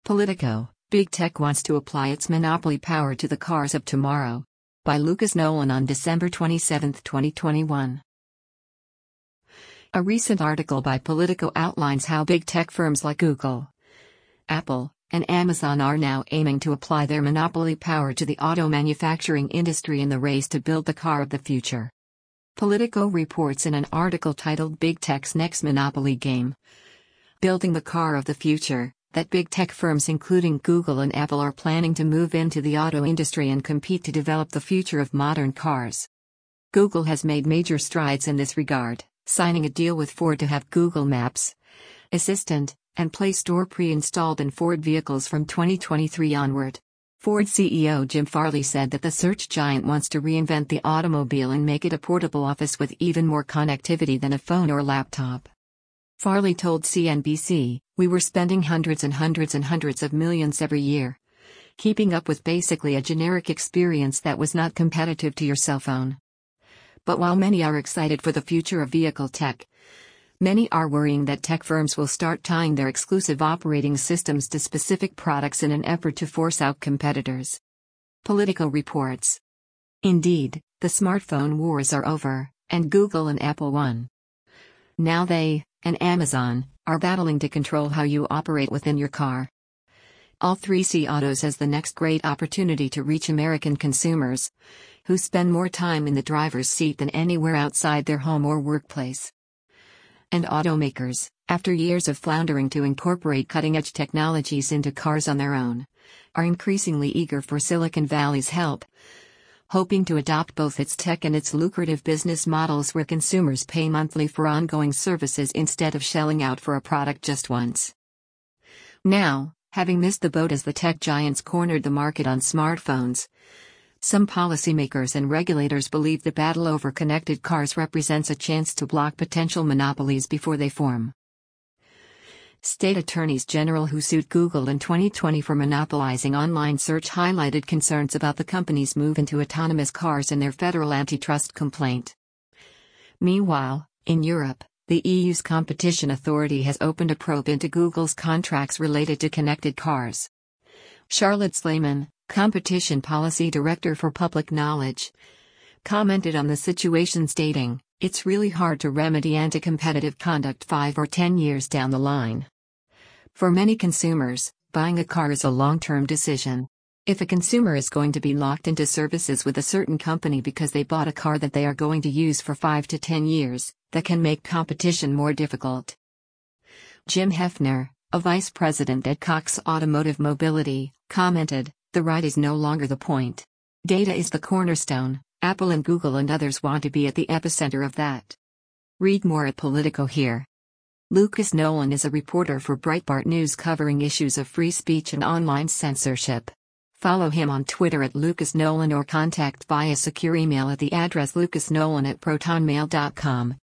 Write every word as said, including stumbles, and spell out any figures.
Politico, Big Tech wants to apply its monopoly power to the cars of tomorrow. By Lucas Nolan on December twenty-seventh, twenty twenty-one. A recent article by Politico outlines how big tech firms like Google, Apple, and Amazon are now aiming to apply their monopoly power to the auto manufacturing industry in the race to build the car of the future. Politico reports in an article titled Big Tech's Next Monopoly Game, Building the Car of the Future, that big tech firms including Google and Apple are planning to move into the auto industry and compete to develop the future of modern cars. Google has made major strides in this regard, signing a deal with Ford to have Google Maps, Assistant, and Play Store pre-installed in Ford vehicles from twenty twenty-three onward. Ford C E O Jim Farley said that the search giant wants to reinvent the automobile and make it a portable office with even more connectivity than a phone or laptop. Farley told C N B C, "We were spending hundreds and hundreds and hundreds of millions every year, keeping up with basically a generic experience that was not competitive to your cell phone." But while many are excited for the future of vehicle tech, many are worrying that tech firms will start tying their exclusive operating systems to specific products in an effort to force out competitors. Politico reports. Indeed, the smartphone wars are over, and Google and Apple won. Now they, and Amazon, are battling to control how you operate within your car. All three see autos as the next great opportunity to reach American consumers, who spend more time in the driver's seat than anywhere outside their home or workplace. And automakers, after years of floundering to incorporate cutting-edge technologies into cars on their own, are increasingly eager for Silicon Valley's help, hoping to adopt both its tech and its lucrative business models where consumers pay monthly for ongoing services instead of shelling out for a product just once. Now, having missed the boat as the tech giants cornered the market on smartphones, some policymakers and regulators believe the battle over connected cars represents a chance to block potential monopolies before they form. State attorneys general who sued Google in twenty twenty for monopolizing online search highlighted concerns about the company's move into autonomous cars in their federal antitrust complaint. Meanwhile, in Europe, the E U's competition authority has opened a probe into Google's contracts related to connected cars. Charlotte Slayman, Competition Policy Director for Public Knowledge, commented on the situation stating, "It's really hard to remedy anti-competitive conduct five or ten years down the line. For many consumers, buying a car is a long-term decision. If a consumer is going to be locked into services with a certain company because they bought a car that they are going to use for five to ten years, that can make competition more difficult." Jim Hefner, a vice president at Cox Automotive Mobility, commented, "The ride is no longer the point. Data is the cornerstone. Apple and Google and others want to be at the epicenter of that." Read more at Politico here. Lucas Nolan is a reporter for Breitbart News covering issues of free speech and online censorship. Follow him on Twitter at Lucas Nolan or contact via secure email at the address lucasnolan at protonmail dot com.